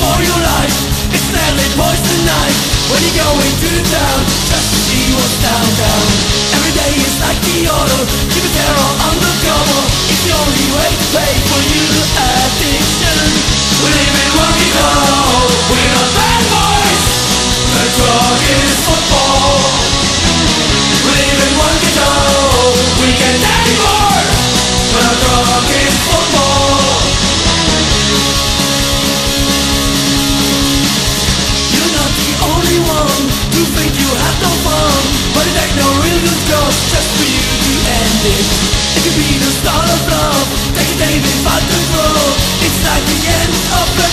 for your life. It's deadly poison knife. When you're going to the town, just to see what's down. Every day is like the other. Keep a terror undercover. It's the only way to pay for your addiction. We live in one we know. We're not bad boys. The drug is football. We live in one we know. We can't anymore. But our drug is football. You're not the only one who think you have no fun, but it ain't no real good cause just for you to end it. It could be the start of love. Take a day without the growth. It's like the end of